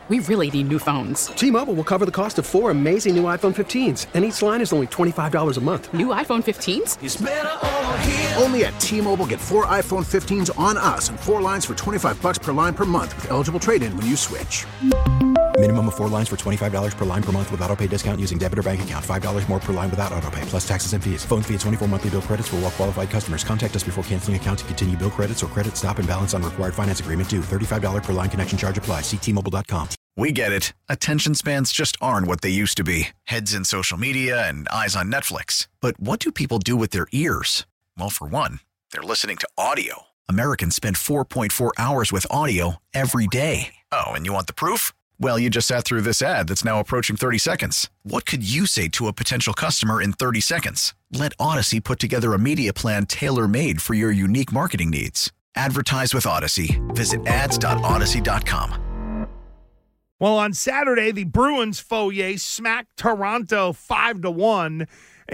We really need new phones. T-Mobile will cover the cost of 4 amazing new iPhone 15s, and each line is only $25 a month. New iPhone 15s? It's better over here. Only at T-Mobile, get 4 iPhone 15s on us and 4 lines for $25 per line per month with eligible trade-in when you switch. Minimum of 4 lines for $25 per line per month with autopay discount using debit or bank account. $5 more per line without autopay, plus taxes and fees. Phone fee at 24 monthly bill credits for well-qualified customers. Contact us before canceling account to continue bill credits or credit stop and balance on required finance agreement due. $35 per line connection charge applies. See T-Mobile.com. We get it. Attention spans just aren't what they used to be. Heads in social media and eyes on Netflix. But what do people do with their ears? Well, for one, they're listening to audio. Americans spend 4.4 hours with audio every day. Oh, and you want the proof? Well, you just sat through this ad that's now approaching 30 seconds. What could you say to a potential customer in 30 seconds? Let Odyssey put together a media plan tailor-made for your unique marketing needs. Advertise with Odyssey. Visit ads.odyssey.com. Well, on Saturday, the Bruins foyer smacked Toronto 5-1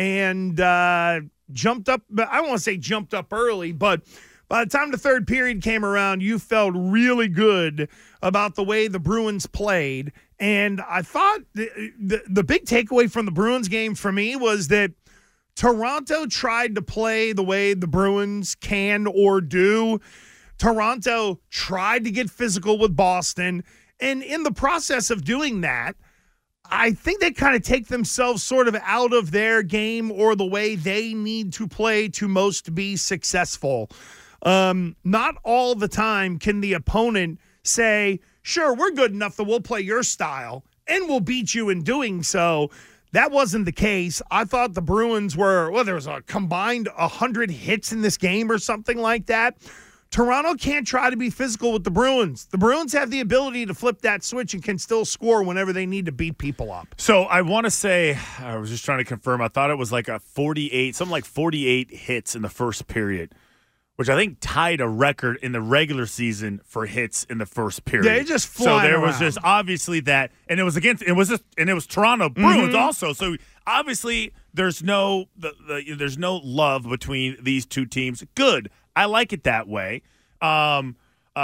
and jumped up. I don't want to say jumped up early, but by the time the third period came around, you felt really good about the way the Bruins played. And I thought the big takeaway from the Bruins game for me was that Toronto tried to play the way the Bruins can or do. Toronto tried to get physical with Boston. And in the process of doing that, I think they kind of take themselves sort of out of their game or the way they need to play to most be successful. Not all the time can the opponent say, sure, we're good enough that we'll play your style and we'll beat you in doing so. That wasn't the case. I thought the Bruins were, there was a combined 100 hits in this game or something like that. Toronto can't try to be physical with the Bruins. The Bruins have the ability to flip that switch and can still score whenever they need to beat people up. So I want to say, I was just trying to confirm, I thought it was like something like 48 hits in the first period, which I think tied a record in the regular season for hits in the first period. Yeah, it just flying So there around. was just obviously that, and it was Toronto Bruins also. So obviously there's no love between these two teams. Good. I like it that way. Toronto's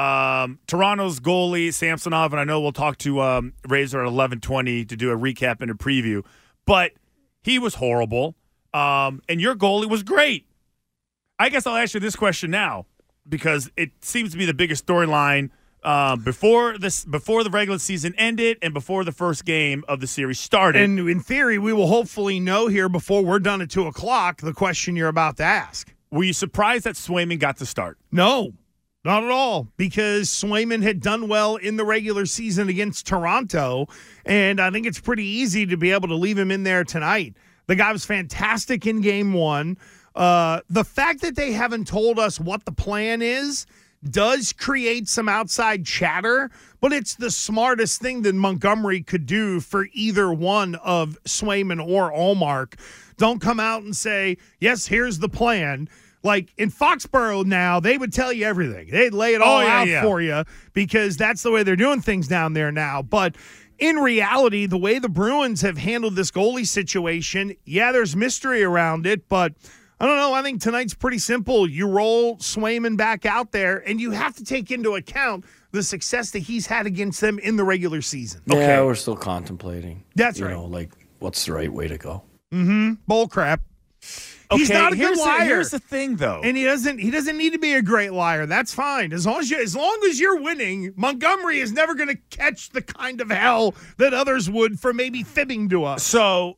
goalie, Samsonov, and I know we'll talk to Razor at 11:20 to do a recap and a preview, but he was horrible, and your goalie was great. I guess I'll ask you this question now because it seems to be the biggest storyline before the regular season ended and before the first game of the series started. And in theory, we will hopefully know here before we're done at 2 o'clock the question you're about to ask. Were you surprised that Swayman got to start? No, not at all, because Swayman had done well in the regular season against Toronto, and I think it's pretty easy to be able to leave him in there tonight. The guy was fantastic in game one. The fact that they haven't told us what the plan is does create some outside chatter, but it's the smartest thing that Montgomery could do for either one of Swayman or Ullmark. Don't come out and say, yes, here's the plan. Like in Foxborough now, they would tell you everything. They'd lay it all out for you because that's the way they're doing things down there now. But in reality, the way the Bruins have handled this goalie situation, there's mystery around it, but I don't know. I think tonight's pretty simple. You roll Swayman back out there, and you have to take into account the success that he's had against them in the regular season. Yeah, Okay. we're still contemplating. That's right. You know, like, what's the right way to go? Bull crap. He's not a good liar. Here's the thing, though. And he doesn't need to be a great liar. That's fine. As long as you're winning, Montgomery is never going to catch the kind of hell that others would for maybe fibbing to us. So,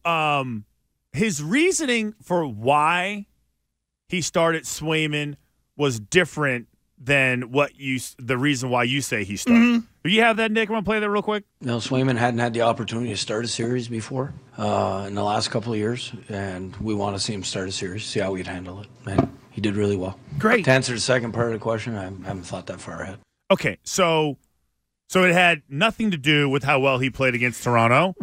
his reasoning for why he started Swayman was different than the reason why you say he started. Do you have that, Nick? I want to play that real quick. No, Swayman hadn't had the opportunity to start a series before in the last couple of years, and we want to see him start a series, see how he'd handle it. And he did really well. Great. To answer the second part of the question, I haven't thought that far ahead. Okay, so it had nothing to do with how well he played against Toronto.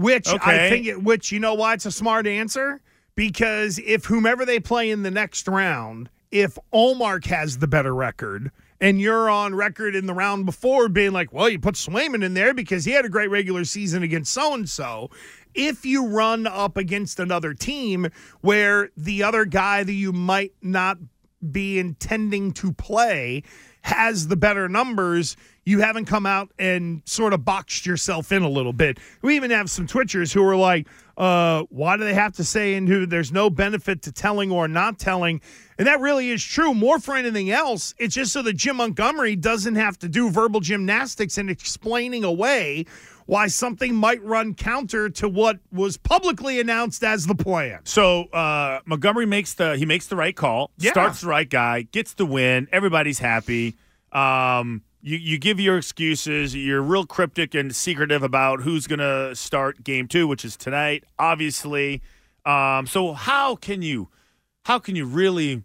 Which you know why it's a smart answer? Because if whomever they play in the next round, if Ullmark has the better record and you're on record in the round before being like, well, you put Swayman in there because he had a great regular season against so-and-so, if you run up against another team where the other guy that you might not be intending to play has the better numbers, you haven't come out and sort of boxed yourself in a little bit. We even have some Twitchers who are like, why do they have to say in who there's no benefit to telling or not telling? And that really is true. More for anything else, it's just so that Jim Montgomery doesn't have to do verbal gymnastics and explaining away why something might run counter to what was publicly announced as the plan. So Montgomery makes the right call, starts the right guy, gets the win. Everybody's happy. You give your excuses. You're real cryptic and secretive about who's going to start game 2, which is tonight, obviously. So how can you really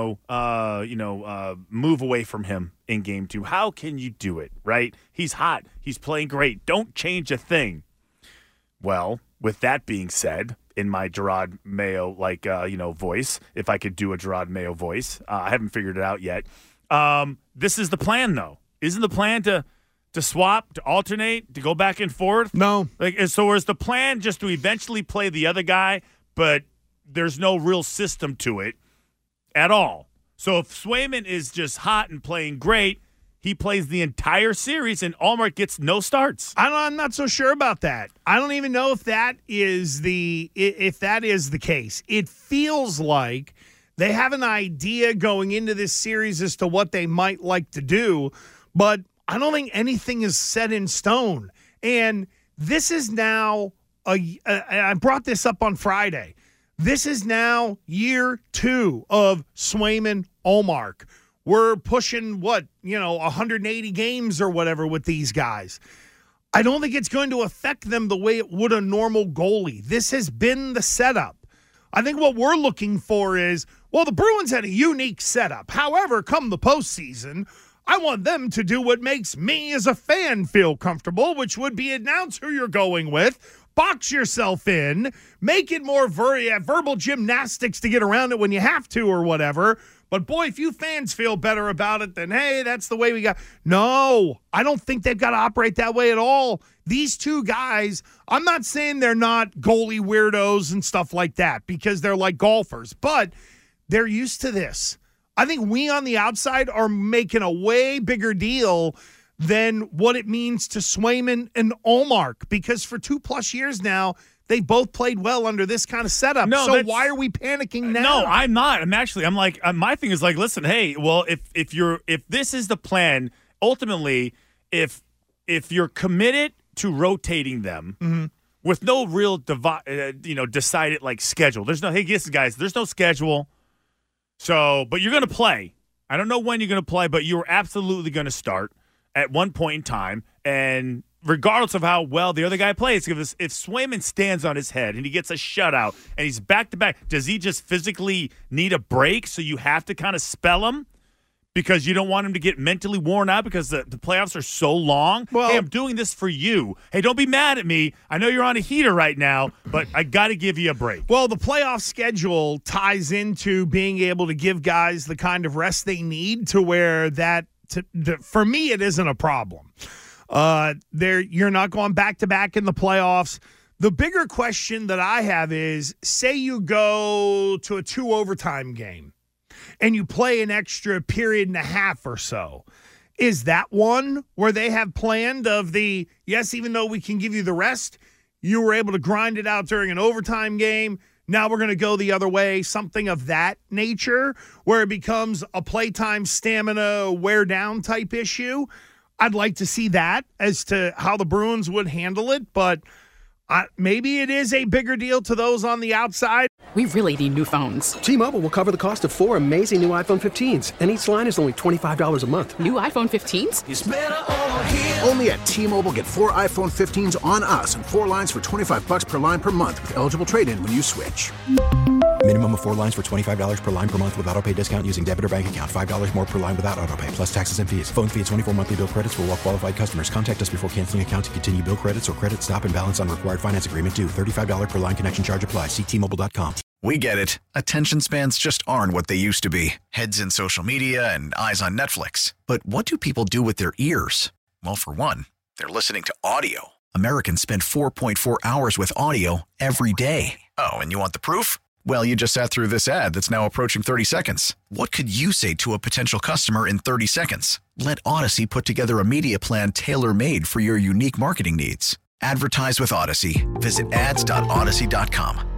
move away from him in game 2? How can you do it, right? He's hot. He's playing great. Don't change a thing. Well, with that being said, in my Gerard Mayo voice, if I could do a Gerard Mayo voice, I haven't figured it out yet. This is the plan, though. Isn't the plan to swap, to alternate, to go back and forth? No. So is the plan just to eventually play the other guy, but there's no real system to it at all? So if Swayman is just hot and playing great, he plays the entire series and Allmark gets no starts. I'm not so sure about that. I don't even know if that is the case. It feels like they have an idea going into this series as to what they might like to do, but I don't think anything is set in stone. And this is now I brought this up on Friday. This is now year 2 of Swayman Allmark. We're pushing 180 games or whatever with these guys. I don't think it's going to affect them the way it would a normal goalie. This has been the setup. I think what we're looking for is, the Bruins had a unique setup. However, come the postseason, I want them to do what makes me as a fan feel comfortable, which would be announce who you're going with, box yourself in, make it more verbal gymnastics to get around it when you have to or whatever. But, boy, if you fans feel better about it, then, hey, that's the way we got. No, I don't think they've got to operate that way at all. These two guys, I'm not saying they're not goalie weirdos and stuff like that because they're like golfers, but they're used to this. I think we on the outside are making a way bigger deal than what it means to Swayman and Allmark because for 2+ years now, they both played well under this kind of setup. No, so why are we panicking now? No, I'm not. I'm like, my thing is like, listen, hey, well, if this is the plan, ultimately, if you're committed to rotating them with no real decided like schedule, there's no, hey, listen, guys, there's no schedule. So, but you're going to play. I don't know when you're going to play, but you're absolutely going to start at one point in time, and regardless of how well the other guy plays, if Swayman stands on his head and he gets a shutout and he's back-to-back, does he just physically need a break so you have to kind of spell him because you don't want him to get mentally worn out because the playoffs are so long? Well, hey, I'm doing this for you. Hey, don't be mad at me. I know you're on a heater right now, but I got to give you a break. Well, the playoff schedule ties into being able to give guys the kind of rest they need to where for me, it isn't a problem. You're not going back-to-back in the playoffs. The bigger question that I have is, say you go to a 2 overtime game and you play an extra period and a half or so. Is that one where they have planned yes, even though we can give you the rest, you were able to grind it out during an overtime game. Now we're going to go the other way, something of that nature, where it becomes a playtime stamina wear down type issue. I'd like to see that as to how the Bruins would handle it, but maybe it is a bigger deal to those on the outside. We really need new phones. T-Mobile will cover the cost of 4 amazing new iPhone 15s, and each line is only $25 a month. New iPhone 15s? It's better over here. Only at T-Mobile, get 4 iPhone 15s on us and 4 lines for $25 per line per month with eligible trade-in when you switch. Minimum of 4 lines for $25 per line per month with autopay discount using debit or bank account. $5 more per line without autopay, plus taxes and fees. Phone fee at 24 monthly bill credits for well-qualified customers. Contact us before canceling account to continue bill credits or credit stop and balance on required finance agreement due. $35 per line connection charge applies. See T-Mobile.com. We get it. Attention spans just aren't what they used to be. Heads in social media and eyes on Netflix. But what do people do with their ears? Well, for one, they're listening to audio. Americans spend 4.4 hours with audio every day. Oh, and you want the proof? Well, you just sat through this ad that's now approaching 30 seconds. What could you say to a potential customer in 30 seconds? Let Odyssey put together a media plan tailor-made for your unique marketing needs. Advertise with Odyssey. Visit ads.odyssey.com.